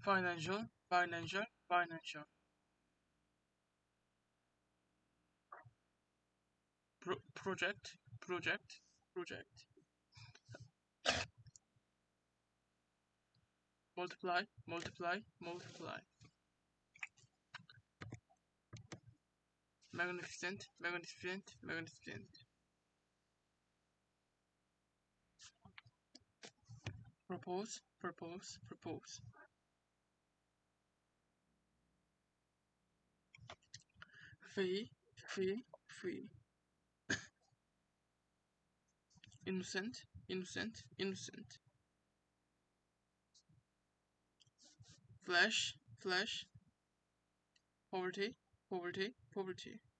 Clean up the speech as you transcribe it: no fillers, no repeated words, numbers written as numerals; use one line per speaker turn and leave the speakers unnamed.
financial, financial, financial. Project, project, project. Multiply, multiply, multiply. Magnificent, magnificent, magnificent. Propose, propose, propose. Free, free, free. Innocent, innocent, innocent. Flash, flash. Poverty, poverty, poverty.